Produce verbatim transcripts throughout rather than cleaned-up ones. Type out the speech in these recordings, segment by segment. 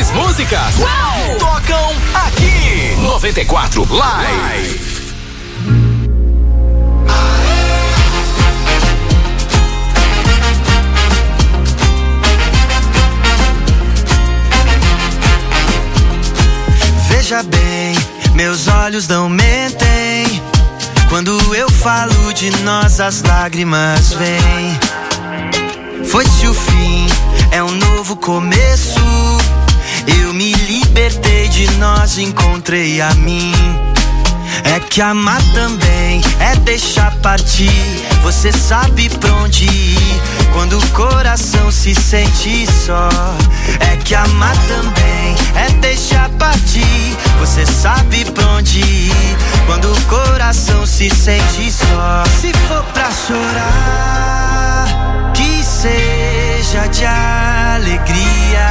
As músicas Uau! Tocam aqui. noventa e quatro Live. Veja bem, meus olhos não mentem. Quando eu falo de nós, as lágrimas vêm. Foi-se o fim, é um novo começo. Eu me libertei de nós, encontrei a mim. É que amar também é deixar partir. Você sabe pra onde ir quando o coração se sente só. É que amar também é deixar partir. Você sabe pra onde ir quando o coração se sente só. Se for pra chorar, que seja de alegria.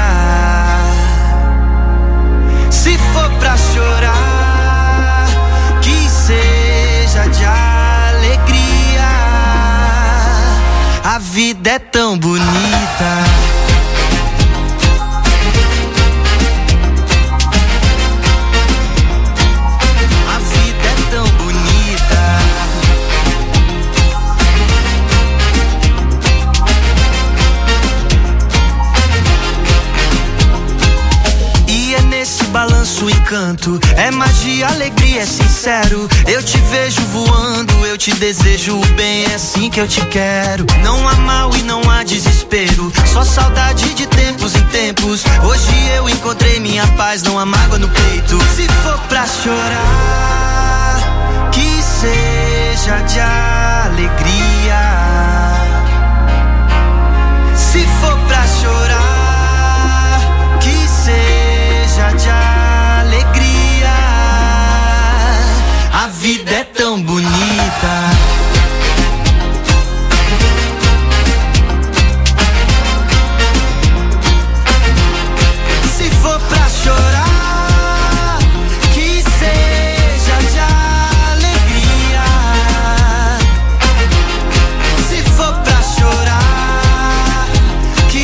Se for pra chorar, que seja de alegria. A vida é tão bonita. A vida é tão bonita. E é nesse balanço o encanto. É magia, alegria, é sincero. Eu te vejo voando, eu te desejo o bem. É assim que eu te quero. Não há mal e não há desespero, só saudade de tempos em tempos. Hoje eu encontrei minha paz, não há mágoa no peito. Se for pra chorar, que seja de alegria. Se for pra chorar, que seja de alegria. A vida é tão bonita. Se for pra chorar, que seja de alegria. Se for pra chorar,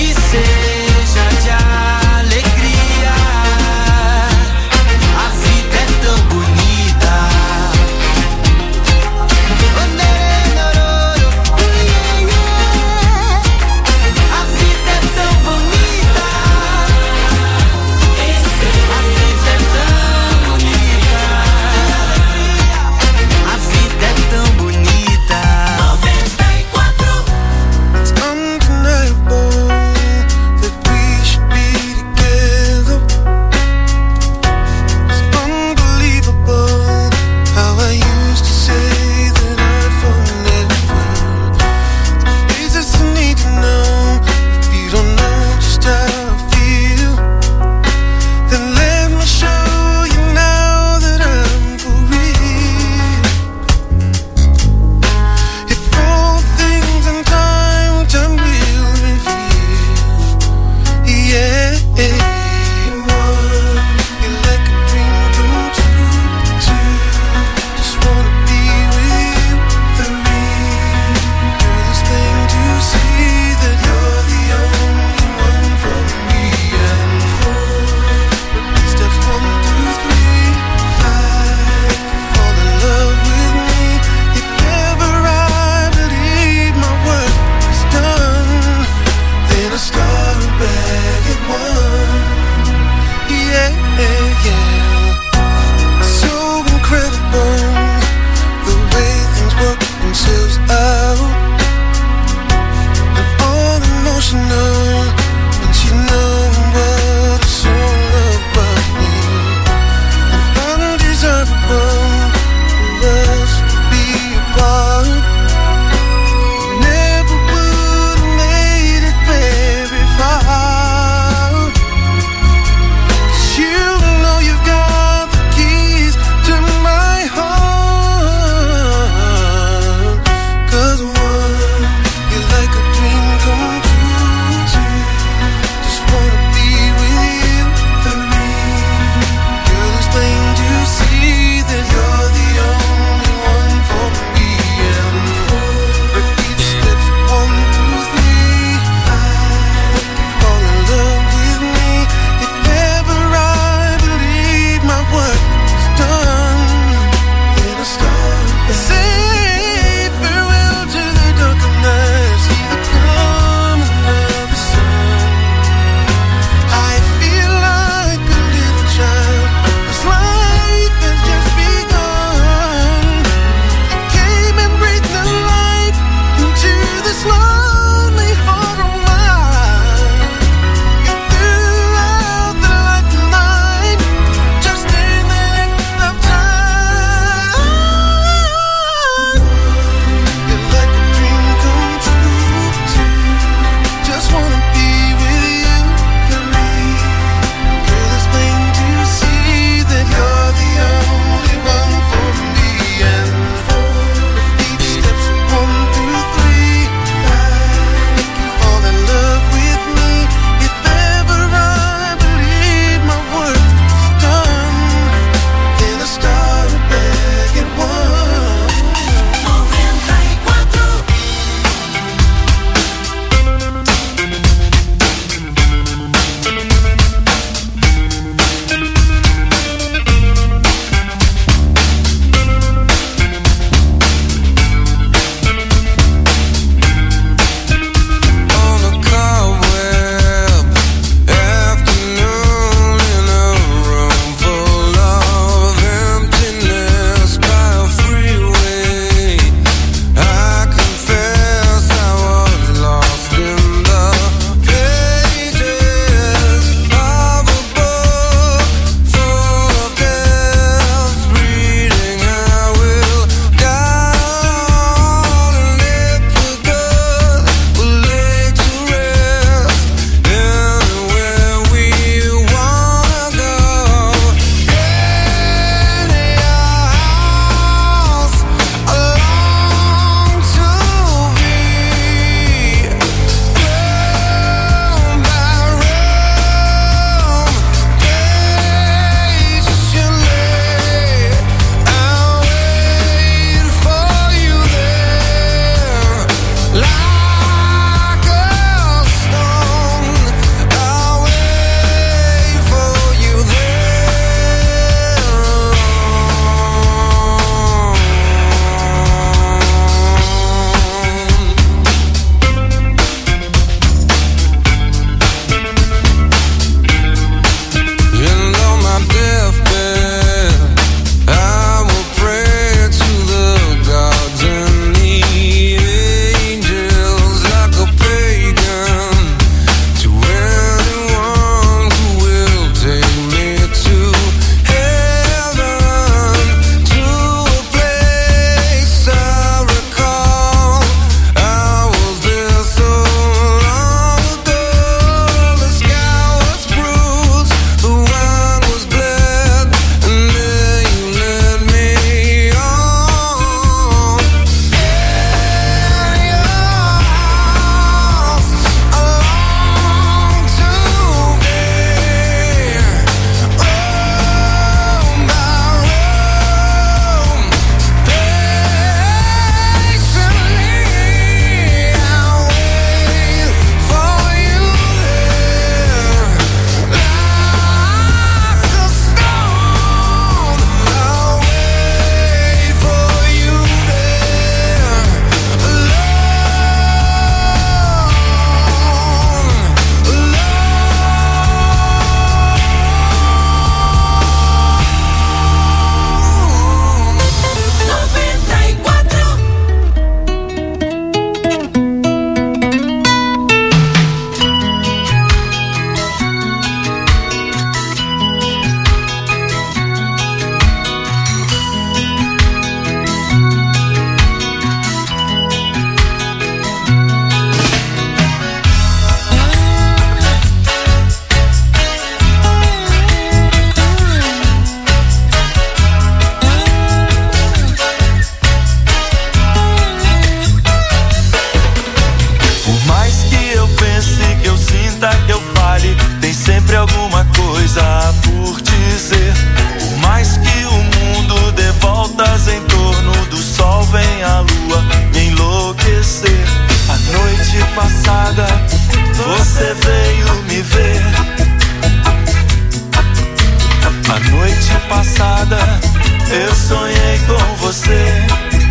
eu sonhei com você.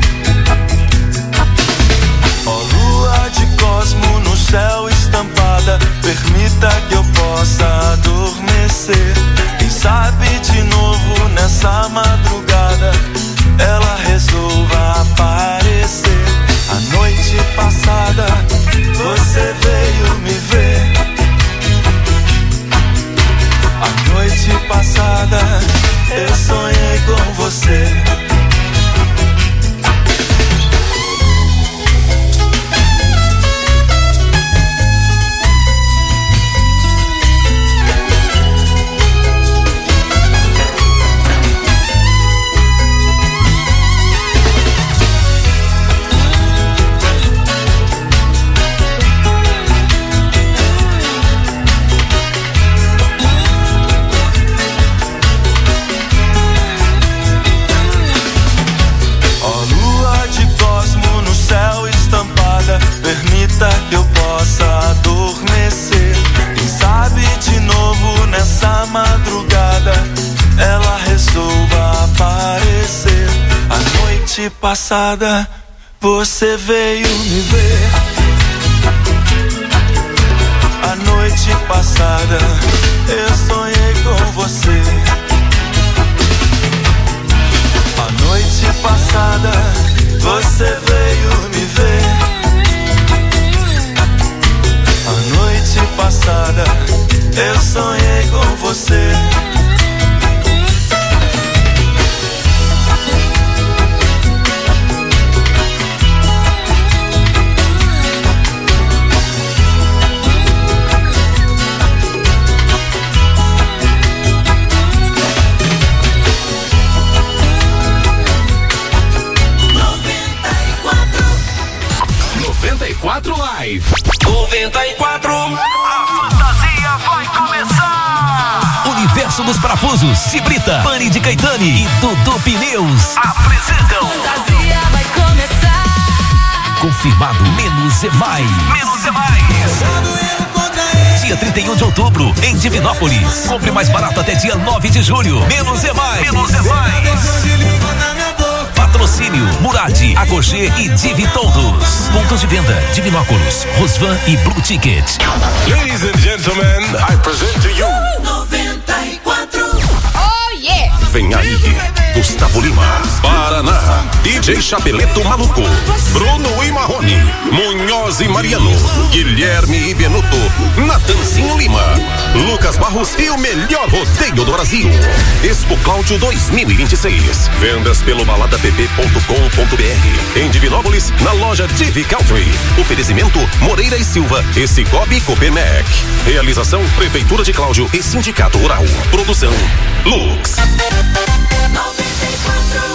Ó lua de cosmo no céu estampada, permita que eu possa adormecer. Quem sabe de novo nessa madrugada ela resolva aparecer. A noite passada você veio me ver. A noite passada eu sonhei com você. Permita que eu possa adormecer. Quem sabe de novo nessa madrugada ela resolva aparecer. A noite passada você veio me ver. A noite passada eu sonhei com você. A noite passada você veio me ver. A noite passada eu sonhei com você. noventa e quatro Live. noventa e quatro. A fantasia vai começar. Universo dos Parafusos, Cibrita, Pani de Caetani e Dudu Pneus apresentam. Fantasia vai começar. Confirmado, menos é mais. Menos é mais. Dia trinta e um de outubro, em Divinópolis. Compre mais barato até dia nove de julho. Menos é mais. Menos é mais. Patrocínio Murad, Agogê e Divi Todos. Pontos de venda: Divinópolis, Rosvan e Blue Ticket. Ladies and gentlemen, I present to you noventa e quatro. Oh yeah! Vem aí, Gustavo Lima, Paraná, D J Chapeleto Maluco, Bruno e Marrone, Munhoz e Mariano, Guilherme e Benuto, Natanzinho Lima, Lucas Barros e o melhor rodeio do Brasil. Expo Cláudio dois mil e vinte e seis. Vendas pelo balada p p ponto com ponto b r. Em Divinópolis, na loja Divi Country. Oferecimento Moreira e Silva e Cicobi Copenhague. Realização Prefeitura de Cláudio e Sindicato Rural. Produção Lux. noventa e quatro.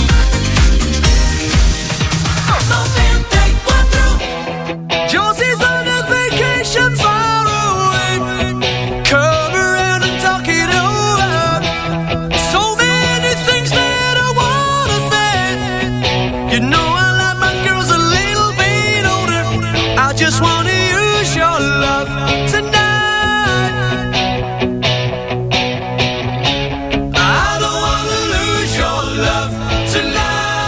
noventa e quatro. Josie's on a vacation far away. Come around and talk it over. So many things that I wanna say. You know I like my girls a little bit older. I just wanna use your love tonight. I don't wanna lose your love tonight.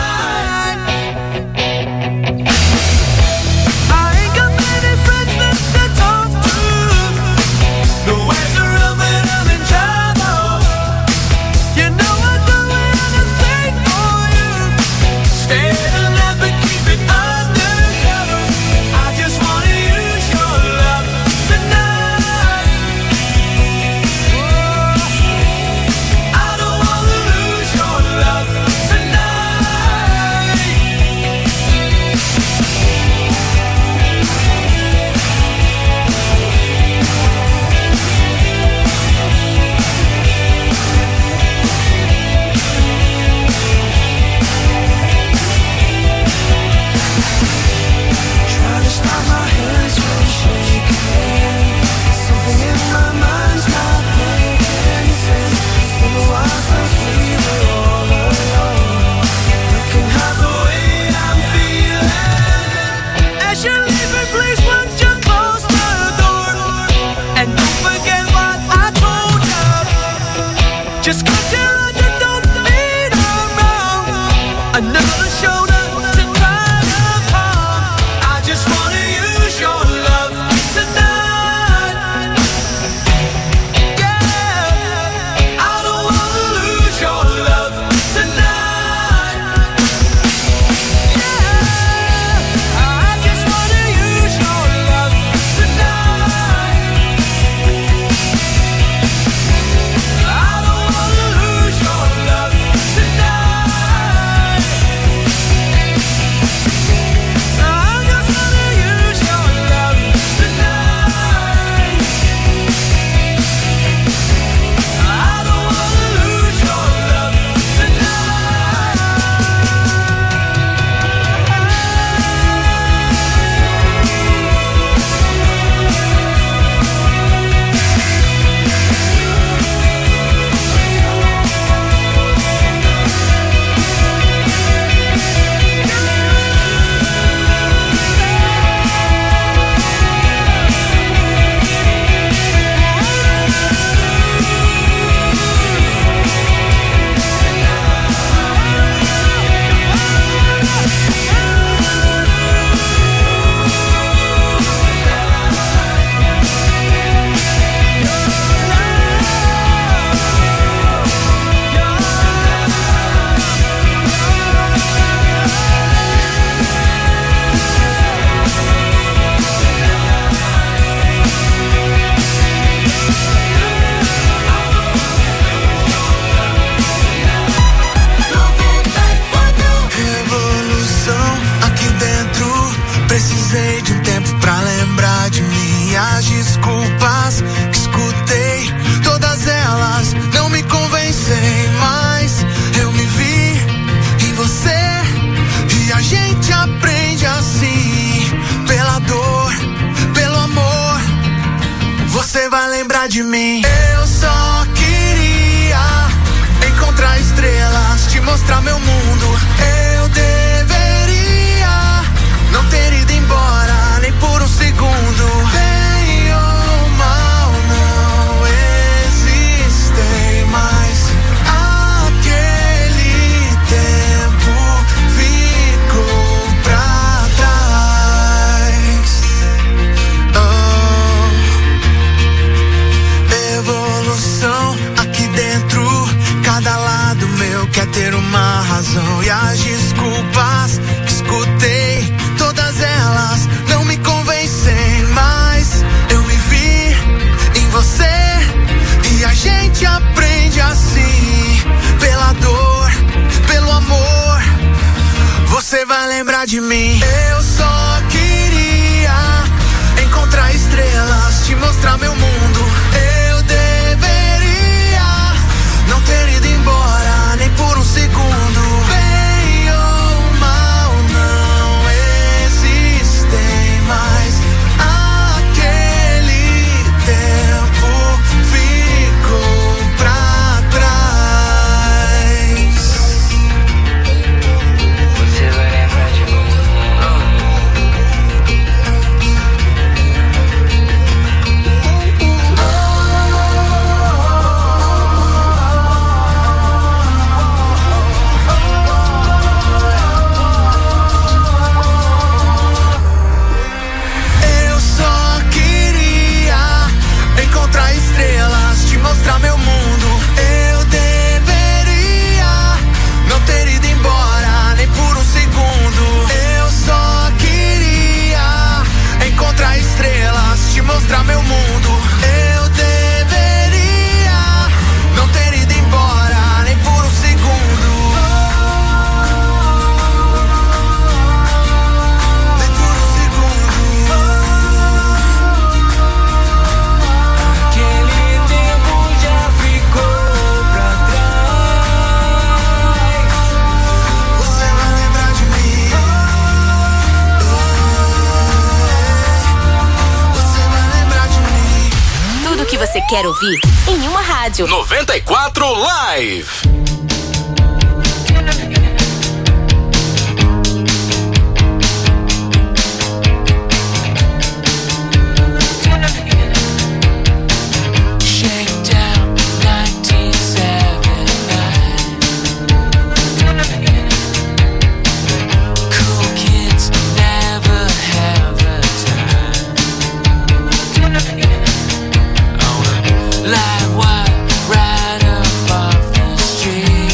I ain't got many friends left to talk to. Nowhere to run when I'm in trouble. You know I'd do anything for you. Stay alive and keep it undercover. I just wanna use your love tonight. I don't wanna lose your love tonight. Trying to stop my hands from shaking. Something in my mind's not making sense. It's been a while since we were all alone. You can have the way I'm feeling. As you're leaving, please won't you close the door. And don't forget what I told you. Just 'cause you're on, you don't need a Precisei de um tempo pra lembrar de mim. As desculpas que escutei, todas elas não me convencem mais. Eu me vi em você e a gente aprende assim, pela dor, pelo amor. Você vai lembrar de mim. Eu só queria encontrar estrelas, te mostrar meu mundo. Eu deveria não ter ido embora nem por um segundo. Bem ou mal não existem mais. Aquele tempo ficou pra trás. Oh. Evolução aqui dentro, cada lado meu quer ter uma razão. E as desculpas que escutei, todas elas não me convencem mais. Eu me vi em você e a gente aprende assim, pela dor, pelo amor. Você vai lembrar de mim. Eu só queria encontrar estrelas, te mostrar meu mundo. Eu deveria não ter ido embora nem por um segundo. Bem ou mal não existem mais. Aquele tempo ficou pra trás. Você vai lembrar de mim. Eu só queria encontrar estrelas, te mostrar meu mundo. Eu deveria não ter ido embora nem por um segundo. Eu só queria encontrar estrelas, te mostrar meu mundo. Eu deveria não ter ido embora nem por um segundo. Nem por um segundo. Aquele tempo já ficou pra trás. Você vai lembrar de mim. Você vai lembrar de mim. Tudo que você quer ouvir em uma rádio. noventa e quatro Live. Shakedown nineteen seventy-nine. Cool kids never have a time. On a live wire right up off the street.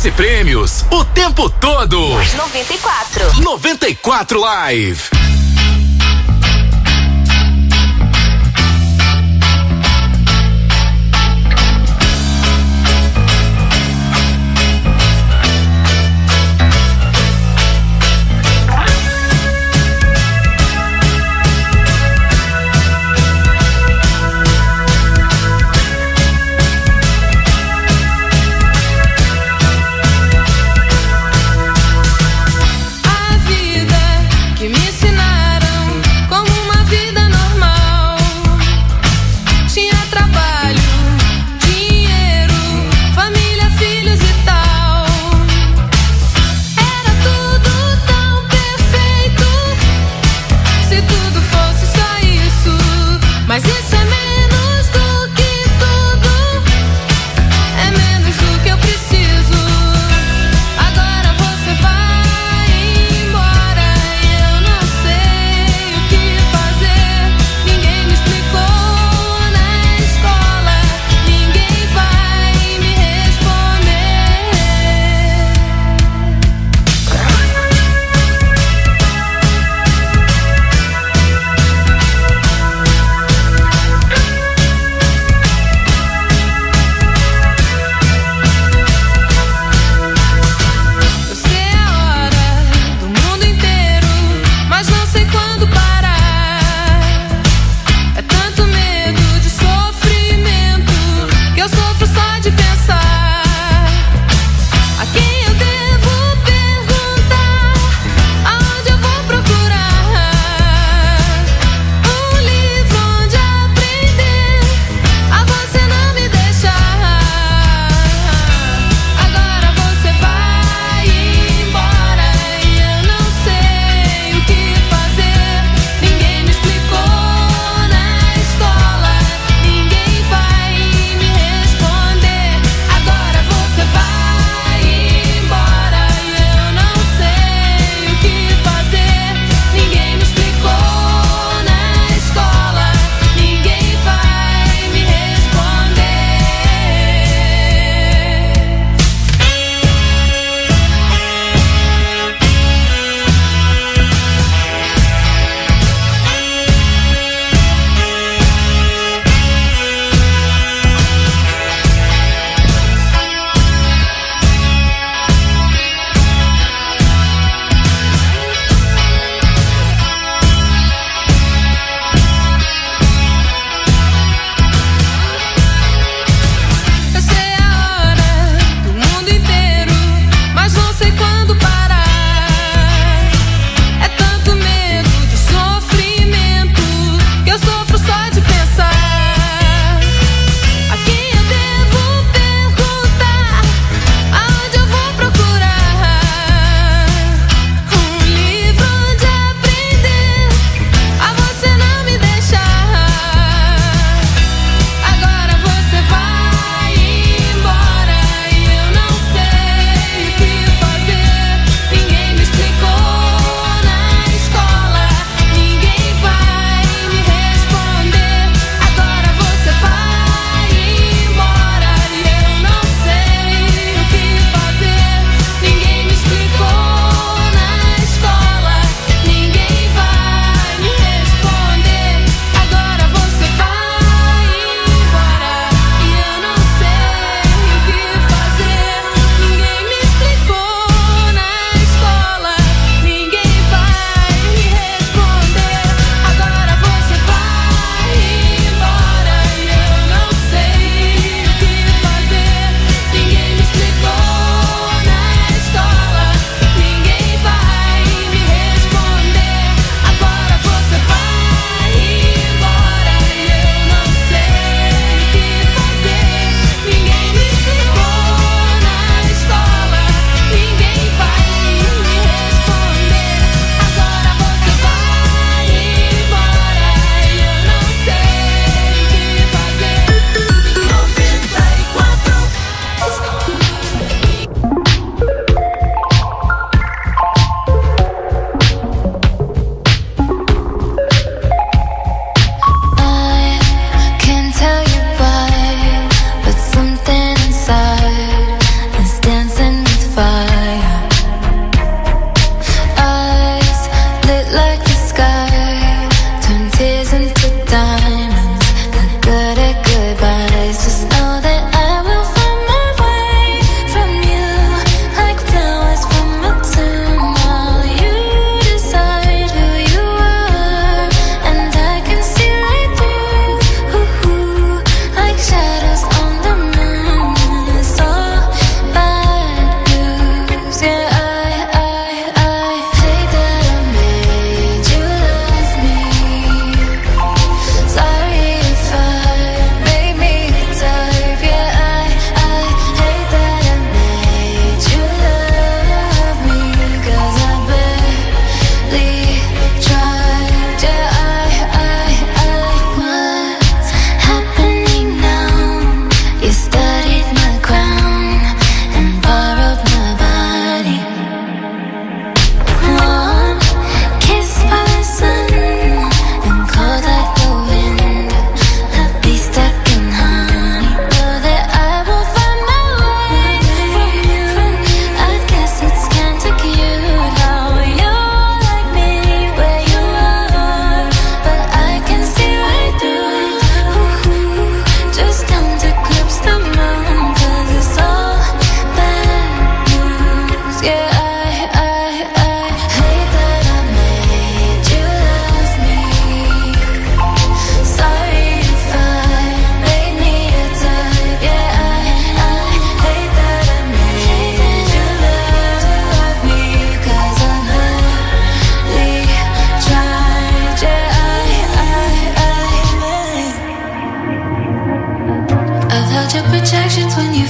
e prêmios o tempo todo. noventa e quatro. noventa e quatro Live.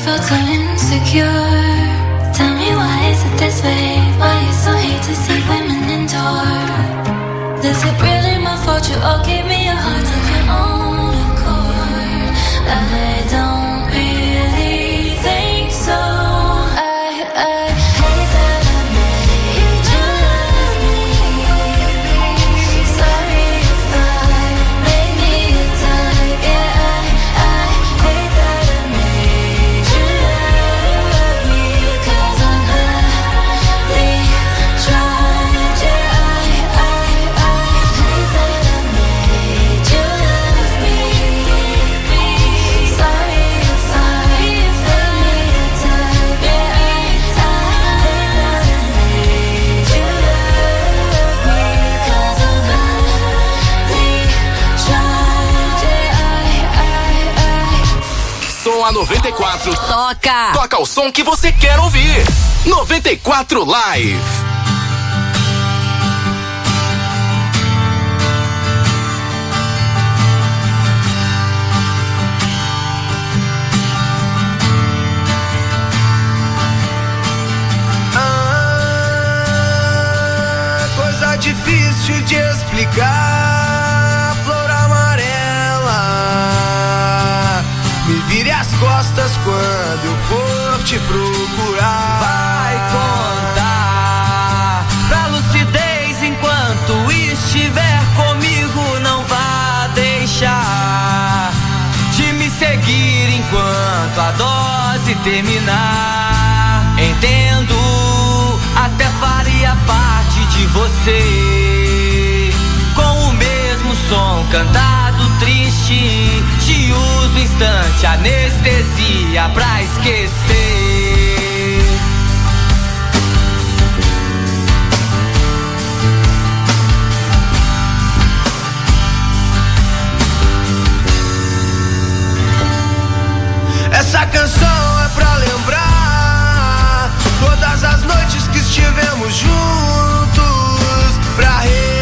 felt so insecure. Tell me why is it this way? Why you so hate to see women endure? Is it really my fault you all gave me your heart of your own accord? I don't really think so. I, I hate that I made you love me. Sorry if I made me a type. Yeah, I, I hate that I made you love me. Cause I'm really trying. Yeah, I, I, I hate that I made you love me. Sorry if I made me a type. Yeah, I, I hate that I made you love me. Cause I'm really trying. Yeah, I, I, I Som a noventa e quatro. Toca! Toca o som que você quer ouvir. noventa e quatro Live. Ah, coisa difícil de explicar. Flor amarela, me vire as costas quando eu for te procurar. Vai contar pra lucidez enquanto estiver comigo. Não vá deixar de me seguir enquanto a dose terminar. Entendo, até faria parte de você. Com o mesmo som cantado triste, te uso instante, anestesia pra esquecer. Essa canção é pra lembrar todas as noites que estivemos juntos, pra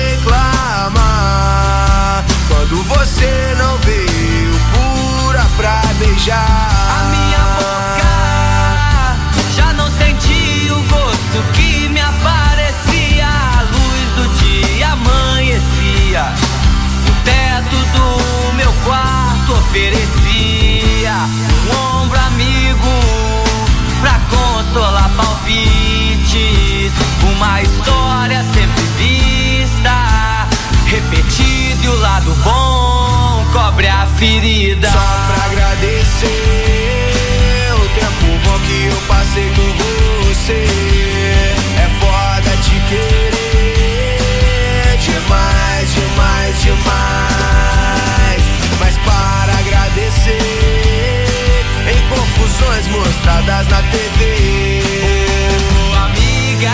reclamar quando você não veio pura pra beijar. A minha boca já não sentia o gosto que me aparecia. A luz do dia amanhecia, o teto do meu quarto oferecia um ombro amigo pra consolar palpites. Uma história sempre vista, repetida, e o lado bom cobre a ferida. Só pra agradecer o tempo bom que eu passei com você. É foda te querer demais, demais, demais. Mas para agradecer em confusões mostradas na T V. Oh, amiga,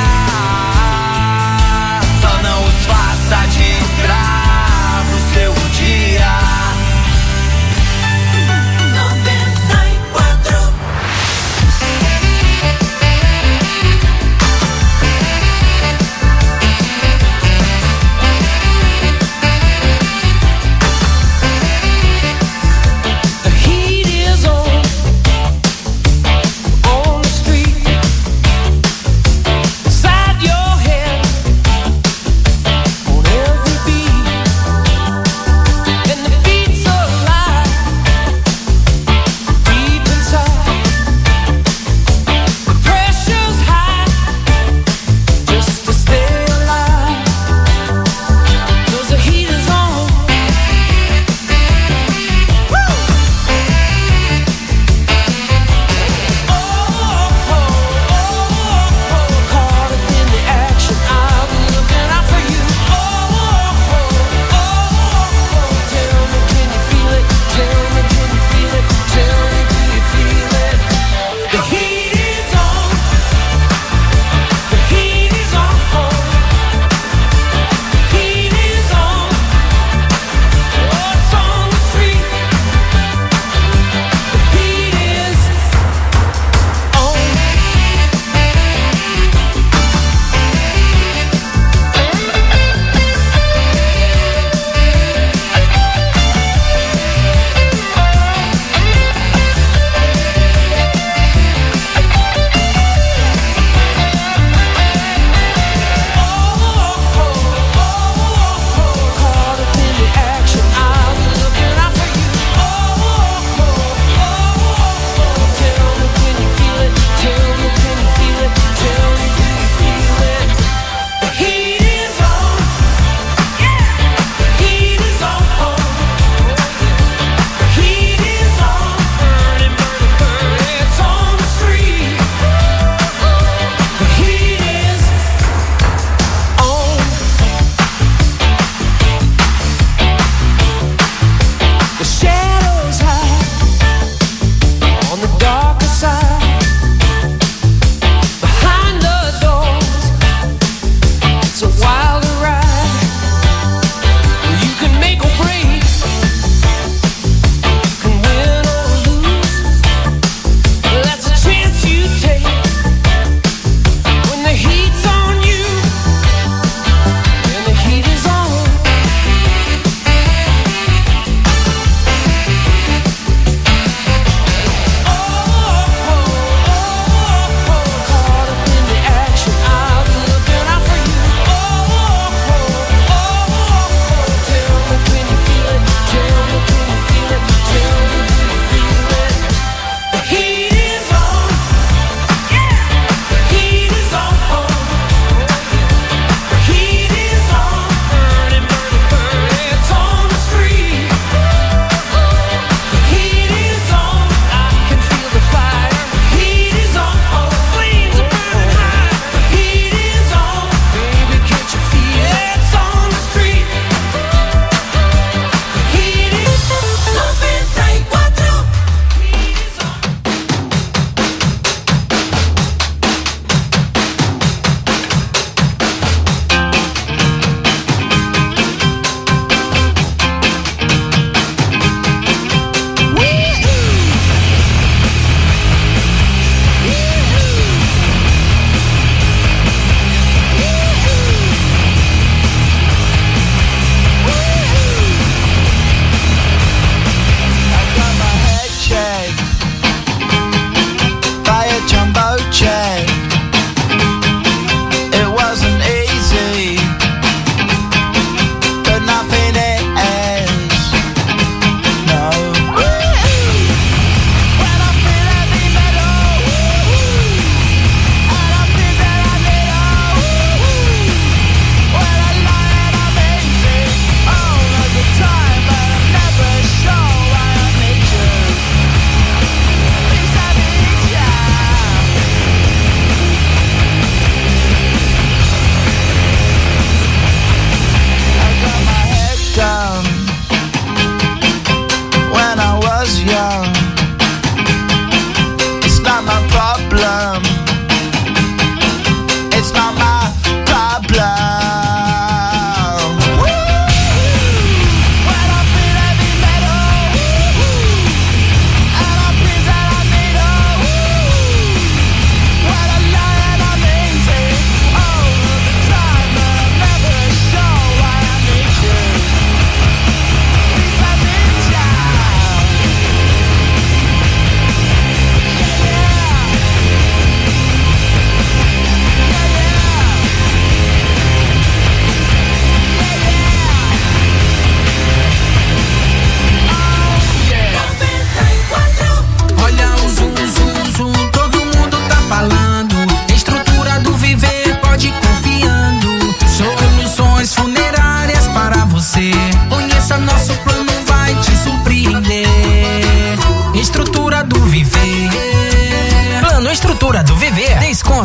só não os faça de escravo seu dia. noventa e quatro. The heat is on on the street.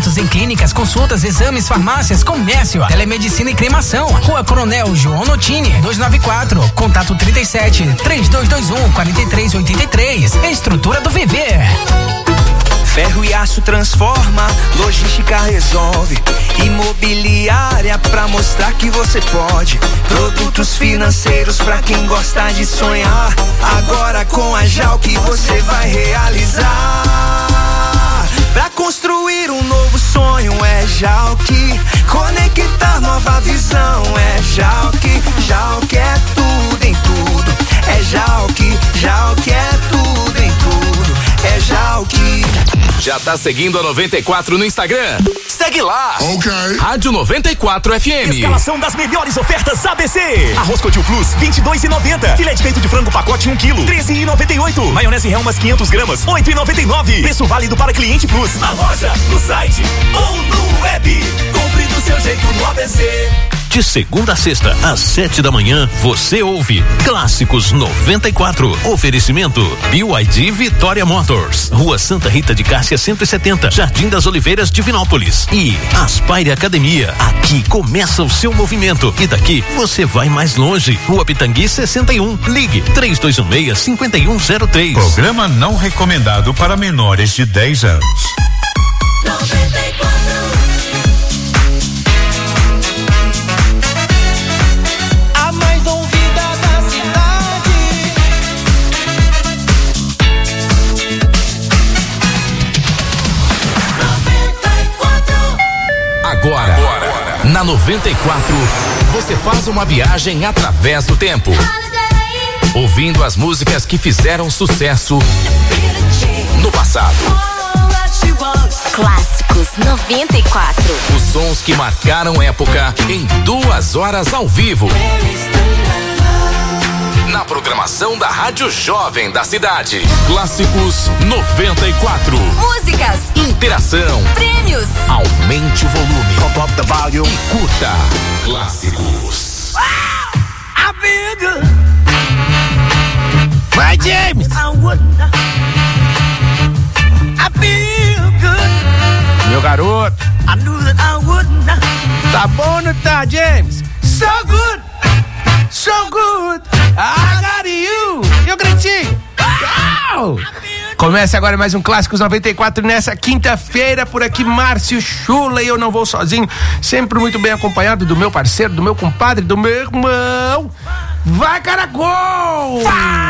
Descontos em clínicas, consultas, exames, farmácias, comércio, telemedicina e cremação. Rua Coronel João Notini, duzentos e noventa e quatro. Contato trinta e sete, trinta e dois vinte e um, quarenta e três oitenta e três. Estrutura do Viver. Ferro e aço transforma, logística resolve. Imobiliária pra mostrar que você pode. Produtos financeiros pra quem gosta de sonhar. Agora com a Jalc você vai realizar. Pra construir um novo sonho é Jalc. Conectar nova visão é Jalc. Jalc é tudo em tudo. É Jalc, Jalc é tudo em tudo. É Jalc. Já tá seguindo a noventa e quatro no Instagram? Segue lá. Ok. Rádio noventa e quatro F M. Escalação das melhores ofertas A B C. Arroz Codil Plus, vinte e dois e noventa. Filé de peito de frango pacote um quilo, treze e noventa e oito. Maionese Helmas quinhentas gramas, oito e noventa e nove. Preço válido para cliente Plus. Na loja, no site ou no web. Compre do seu jeito no A B C. De segunda a sexta, às sete da manhã, você ouve Clássicos noventa e quatro. Oferecimento B Y D Vitória Motors. Rua Santa Rita de Cássia cento e setenta, Jardim das Oliveiras, Divinópolis. E Aspire Academia. Aqui começa o seu movimento. E daqui você vai mais longe. Rua Pitangui sessenta e um. Ligue três dois um seis, cinco um zero três. Programa não recomendado para menores de dez anos. noventa e quatro. Agora, Agora, na noventa e quatro, você faz uma viagem através do tempo, ouvindo as músicas que fizeram sucesso no passado. Clássicos noventa e quatro. Os sons que marcaram época em duas horas ao vivo. Na programação da Rádio Jovem da cidade. Clássicos noventa e quatro. Músicas, interação, prêmios. Aumente o volume. Pop up the volume. E curta Clássicos. I feel good. Vai, James. I wouldn't. I feel good. Meu garoto. I knew that I wouldn't. Tá bom, não tá, James? So good. So good. I got you. E o gritinho? Uau! Começa agora mais um Clássicos noventa e quatro nessa quinta-feira. Por aqui, Márcio Chula, e eu não vou sozinho. Sempre muito bem acompanhado do meu parceiro, do meu compadre, do meu irmão. Vai, Caracol!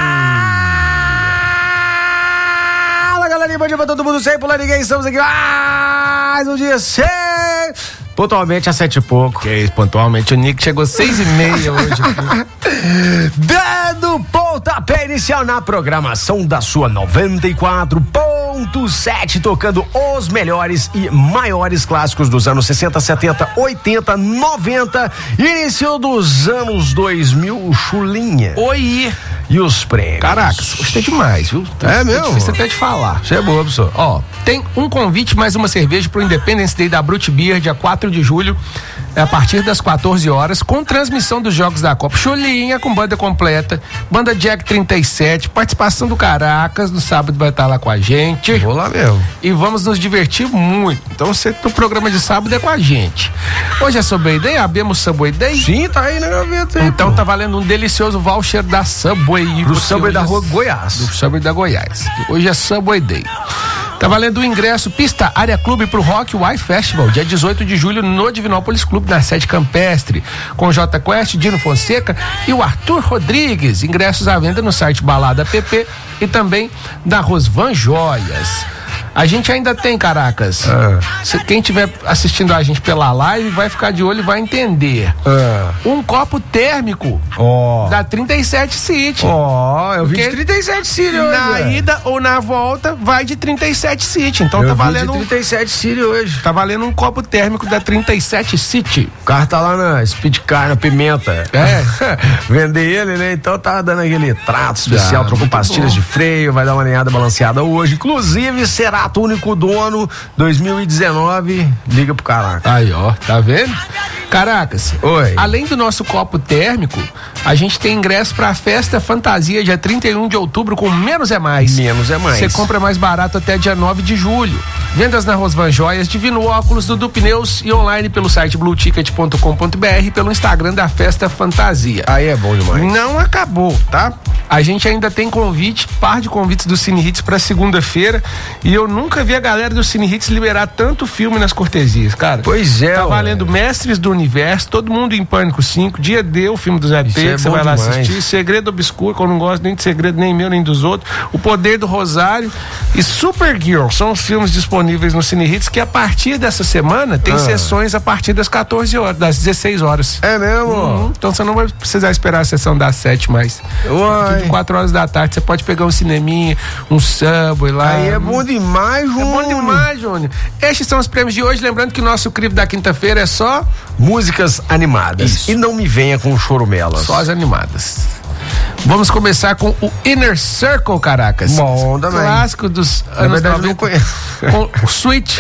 Fala, galerinha, bom dia pra todo mundo, sem pular ninguém. Estamos aqui mais um dia sem... Pontualmente às sete e pouco. Que isso, pontualmente. O Nick chegou seis e meia hoje aqui. Dando pontapé inicial na programação da sua noventa e quatro ponto sete, tocando os melhores e maiores clássicos dos anos sessenta, setenta, oitenta, noventa, início dos anos dois mil, Chulinha. Oi! E os prêmios. Caracas, gostei demais, viu? É, é mesmo? Difícil até de falar. Você é boa, professor. Ó, tem um convite, mais uma cerveja pro Independence Day da Brut Beer, dia quatro de julho, a partir das quatorze horas, com transmissão dos jogos da Copa. Chulinha, com banda completa, banda Jack trinta e sete, participação do Caracas, no sábado vai estar lá com a gente. Vou lá mesmo. E vamos nos divertir muito. Então, você pro programa de sábado é com a gente. Hoje é Subway Day, abemos Subway Day? Sim, tá aí na gaveta. Aí, então pô. Tá valendo um delicioso voucher da Subway. Pro Subway da Rua Goiás. Do Subway da Goiás. Hoje é Subway Day. Tá valendo o ingresso Pista Área Clube pro Rock White Festival, dia dezoito de julho no Divinópolis Clube, na sede campestre, com o J Quest, Dino Fonseca e o Arthur Rodrigues. Ingressos à venda no site Balada P P e também da Rosvan Joias. A gente ainda tem, Caracas. Ah. Se, quem estiver assistindo a gente pela live vai ficar de olho e vai entender. Ah. Um copo térmico oh. da trinta e sete City. Ó, oh, eu vi Porque de trinta e sete City hoje. Na é. ida ou na volta vai de trinta e sete City. Então eu tá vi valendo de trinta e sete City hoje. Tá valendo um copo térmico da trinta e sete City. O carro tá lá na Speed Car, na Pimenta. É. Vender ele, né? Então tá dando aquele trato especial, Ah, trocou pastilhas bom. de freio, vai dar uma alinhada balanceada hoje. Inclusive, Cerato único dono dois mil e dezenove. Liga pro Caraca. Aí, ó, tá vendo? Caracas. Oi. Além do nosso copo térmico, a gente tem ingresso pra Festa Fantasia, dia trinta e um de outubro, com Menos é Mais. Menos é Mais. Você compra mais barato até dia nove de julho. Vendas na Rosvan Joias, Divino Óculos, Dudu Pneus e online pelo site blue ticket ponto com ponto b r e pelo Instagram da Festa Fantasia. Aí é bom demais. Não acabou, tá? A gente ainda tem convite, par de convites do Cine Hits pra segunda-feira, e eu nunca vi a galera do Cine Hits liberar tanto filme nas cortesias, cara. Pois é. Tá valendo Mestres do Universo, Todo Mundo em Pânico cinco, Dia D, o filme do Zé P, é que você vai lá demais. assistir, Segredo Obscuro, que eu não gosto nem de segredo, nem meu, nem dos outros, O Poder do Rosário e Supergirl, são os filmes disponíveis no Cine Hits, que a partir dessa semana tem Ah. sessões a partir das quatorze horas, das dezesseis horas. É mesmo? Uhum. Então você não vai precisar esperar a sessão das sete mais. Uai. De quatro horas da tarde, você pode pegar um cineminha, um Subway lá. Aí é bom demais, Júnior. É bom demais, Júnior. Estes são os prêmios de hoje. Lembrando que o nosso crivo da quinta-feira é só músicas animadas. Isso. E não me venha com chorumelas. Só as animadas. Vamos começar com o Inner Circle, Caracas. Bom, também. Clássico dos Na anos verdade, eu não conheço. Com o Switch.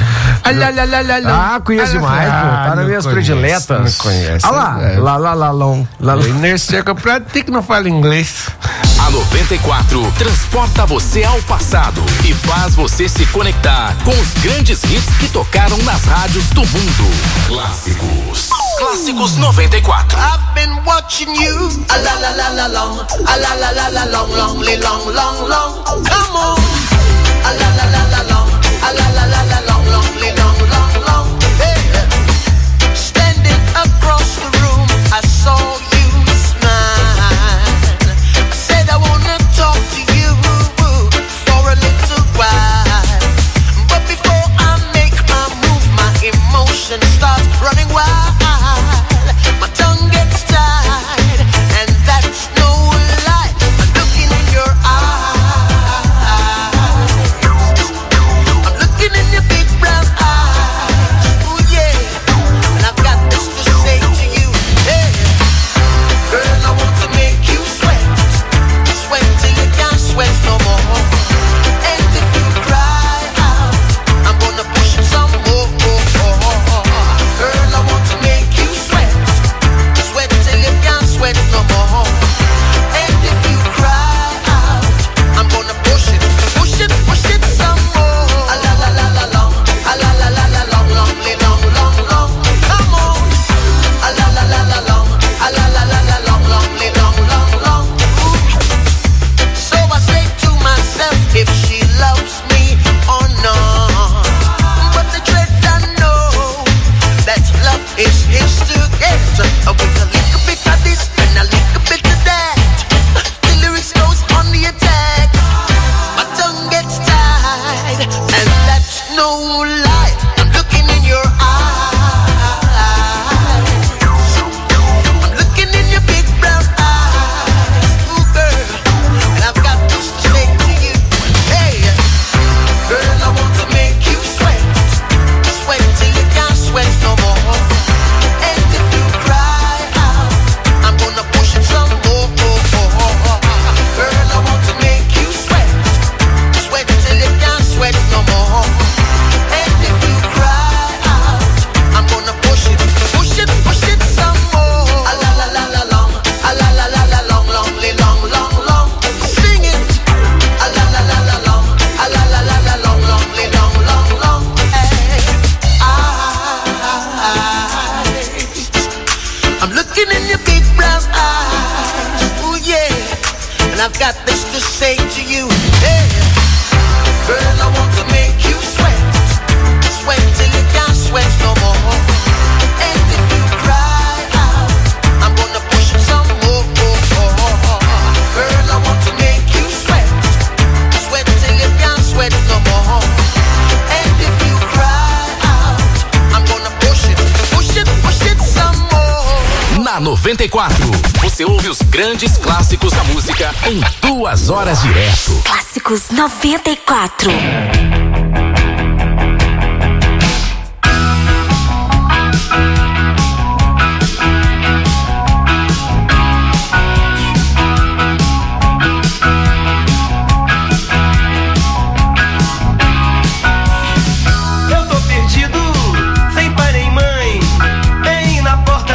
Ah, conheço demais, pô. Tá nas minhas prediletas. Não conhece. Ah lá, é. lá, lá, lá, long, lá, lá. Inner Circle, pra ti que não fala inglês. A noventa e quatro transporta você ao passado e faz você se conectar com os grandes hits que tocaram nas rádios do mundo. Clássicos. Clássicos noventa e quatro. I've been watching you. A la la la la long. A la la la la long, long, long, long, long. Come on. A la la la la long. A la la la la long, long, long, long, long. Hey. Standing across the room, I saw you smile. I said I wanna talk to you for a little while. But before I make my move, my emotions start running wild. My tongue gets tied, and that's no lie. I'm looking in your eyes. I'm looking in your big brown eyes. Oh yeah, and I've got this to say to you. Hey, girl, I want to make you sweat, sweat till you can't sweat no more. And if you cry out, I'm gonna push it some more. Girl, I want to make you sweat, sweat till you can't sweat no more. And if you cry out, I'm gonna push it, push it, push it some more. A la la la la long, a la la la la long, long, long, long, long. Come on. A la la la la long, a la la la la long, long, long, long, long. So I say to myself, if she loves me or not. But the dread I know that love is his to get. Uh, with a little bit of this and a little bit of that, the lyrics goes on the attack. My tongue gets tied, and that's no lie. I'm looking in your eyes. I'm looking in your big brown eyes. Ooh, girl, and I've got this to say to you. Hey, girl, I want to make you sweat, sweat till you can't sweat no more. And if you cry out, I'm gonna push it some more. Girl, I want to make you sweat, sweat till you can't sweat no more. And if you cry out, I'm gonna push it, push it, push it some more. A la la la la long, a la la la la long, long, long, long, long. Sing it. A la la la la long, a la la la la long, long, long, long, long. Hey, eyes. I'm looking in your big brown eyes. Ooh yeah, and I've got this to say to you. Hey, girl, I want to make you sweat, sweat till you can't sweat no more. And if you cry out, I'm gonna push it some more. Girl, I want to make you sweat, sweat till you can't sweat no more. And if you cry out, I'm gonna push it, push it, push it some more. Na noventa e quatro, você ouve os grandes clássicos da música em duas horas direto. Clássicos noventa e quatro. Eu tô perdido, sem pai nem mãe, bem na porta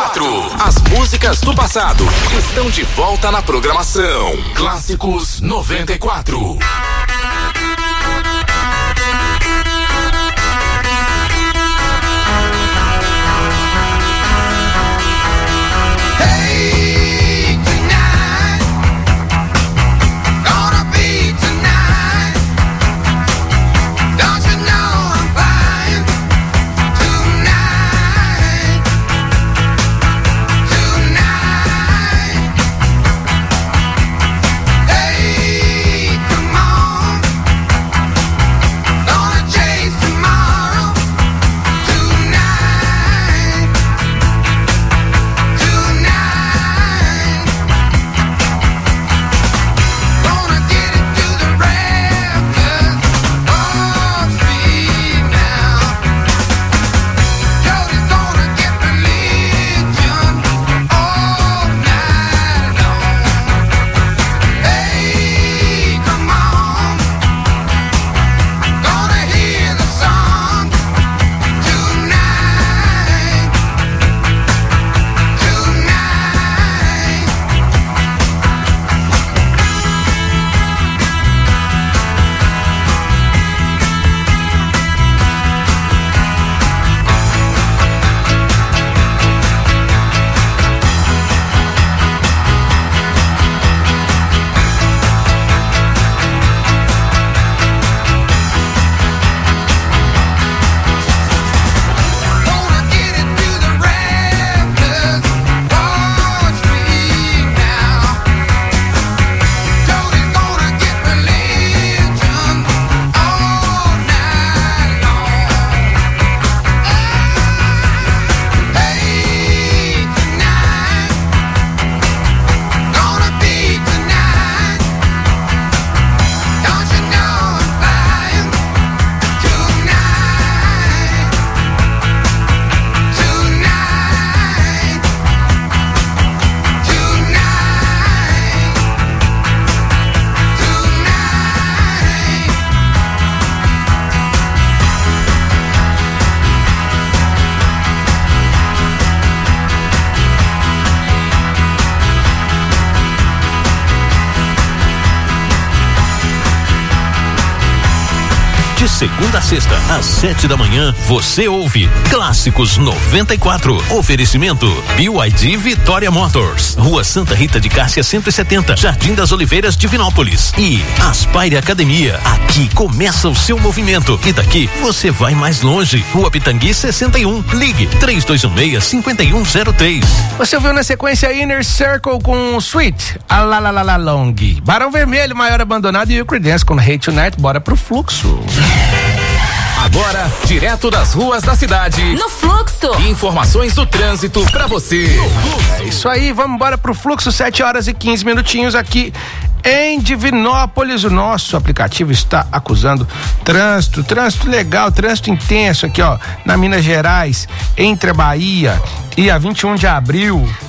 quatro. As músicas do passado estão de volta na programação. Clássicos noventa e quatro. De segunda a sexta, às sete da manhã, você ouve Clássicos noventa e quatro. Oferecimento B Y D Vitória Motors, Rua Santa Rita de Cássia cento e setenta, Jardim das Oliveiras, Divinópolis. E Aspire Academia. Aqui começa o seu movimento e daqui você vai mais longe. Rua Pitangui sessenta e um. Ligue três dois um seis, cinco um zero três. Você ouviu na sequência Inner Circle com Sweet, a la la la la long. Barão Vermelho, Maior Abandonado e o Creedence com Hate Tonight. Bora pro fluxo. Agora, direto das ruas da cidade. No Fluxo. Informações do trânsito pra você. É isso aí, vamos embora pro fluxo, sete horas e quinze minutinhos aqui em Divinópolis. O nosso aplicativo está acusando trânsito, trânsito legal, trânsito intenso aqui, ó, na Minas Gerais, entre a Bahia e a vinte e um de abril.